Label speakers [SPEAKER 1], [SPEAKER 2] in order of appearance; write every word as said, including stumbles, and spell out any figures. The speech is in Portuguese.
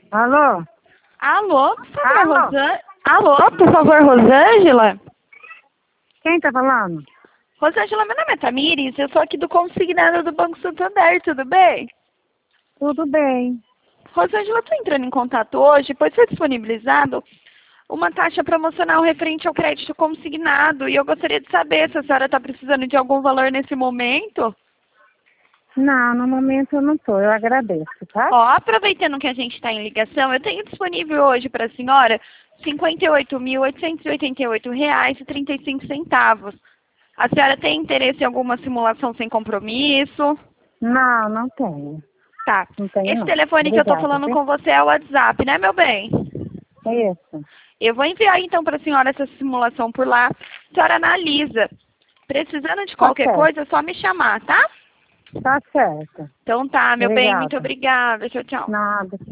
[SPEAKER 1] Alô?
[SPEAKER 2] Alô, por favor,
[SPEAKER 1] Alô?
[SPEAKER 2] Rosângela? Alô, por favor, Rosângela?
[SPEAKER 1] Quem tá falando?
[SPEAKER 2] Rosângela, meu nome é Tamires, eu sou aqui do consignado do Banco Santander, tudo bem?
[SPEAKER 1] Tudo bem.
[SPEAKER 2] Rosângela, estou entrando em contato hoje, pois foi disponibilizado uma taxa promocional referente ao crédito consignado e eu gostaria de saber se a senhora está precisando de algum valor nesse momento.
[SPEAKER 1] Não, no momento eu não tô, eu agradeço, tá?
[SPEAKER 2] Ó, aproveitando que a gente está em ligação, eu tenho disponível hoje para a senhora cinquenta e oito mil, oitocentos e oitenta e oito reais e trinta e cinco centavos. A senhora tem interesse em alguma simulação sem compromisso?
[SPEAKER 1] Não, não tenho.
[SPEAKER 2] Tá.
[SPEAKER 1] Não tenho
[SPEAKER 2] Esse
[SPEAKER 1] não.
[SPEAKER 2] telefone que eu estou
[SPEAKER 1] Obrigada,
[SPEAKER 2] falando
[SPEAKER 1] viu?
[SPEAKER 2] com você é o WhatsApp, né, meu bem?
[SPEAKER 1] Isso.
[SPEAKER 2] Eu vou enviar então para a senhora essa simulação por lá. A senhora analisa. Precisando de
[SPEAKER 1] Tá
[SPEAKER 2] qualquer
[SPEAKER 1] certo.
[SPEAKER 2] coisa, é só me chamar, tá?
[SPEAKER 1] Tá certo.
[SPEAKER 2] Então tá, meu bem, muito
[SPEAKER 1] Obrigada.
[SPEAKER 2] obrigada. Tchau, tchau.
[SPEAKER 1] Nada.